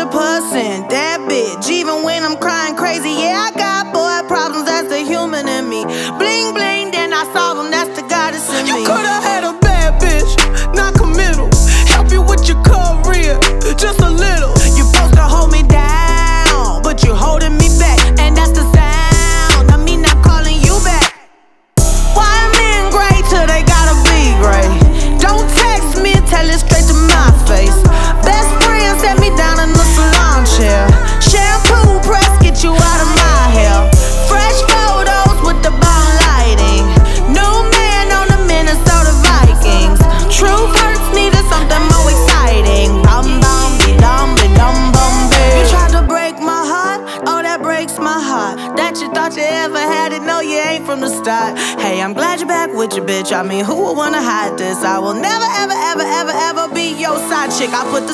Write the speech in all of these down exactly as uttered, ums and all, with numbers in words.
hundred percent that bitch. Even when I'm crying crazy, yeah, I got boy problems, that's the human in me. Bling bling, then I solve them, that's the goddess in me. You could've had a bad bitch, not committal. Help you with your career, just a little. You supposed to hold me down, but you holding me back, and that's the sound of me not calling you back. Why men great till they gotta be great? Don't text me, tell it straight to my face. Best friend set me down in the salon chair. Shampoo press, get you out of my hair. Fresh photos with the bomb lighting. New man on the Minnesota Vikings. True hurts needed something more exciting. Bum bum be dum be dum bum be. You tried to break my heart, oh that breaks my heart. That you thought you ever had it, no you ain't from the start. Hey, I'm glad you're back with your bitch. I mean, who would wanna hide this? I will never ever ever ever ever be your side chick. I put the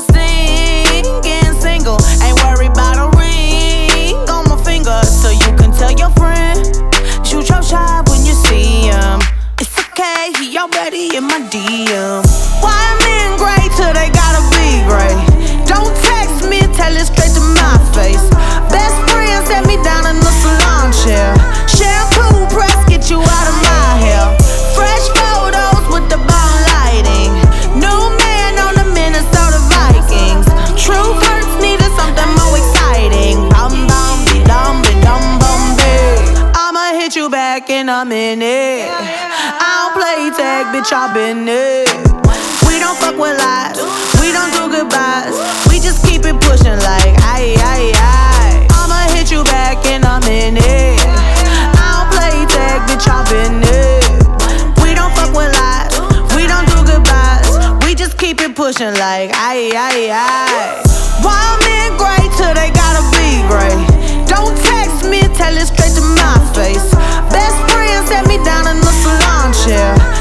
singing single, ain't worried about a ring on my finger, so you can tell your friend, shoot your shot when you see him. It's okay, he already in my D M. Why men great till they gotta be great? Don't text me, tell it straight to my face. Best friend set me down in the salon chair. Shampoo press, get you out of my hair. Fresh photos with the bomb lighting. New man on the Minnesota Vikings. True hurts needed something more exciting. Bum bum be dum be dum bum be. I'ma hit you back in a minute. I don't play tag, bitch, I been it. We don't fuck with lies, we don't do goodbyes. We just keep it pushing like aye aye aye. I'ma hit you back in a minute. I don't play tag, bitch, I been it. We don't fuck with lies, we don't do goodbyes. We just keep it pushing like aye aye aye. Why men great till they gotta be great? Don't text me, tell it straight to my face. Best friend set me down in the salon chair.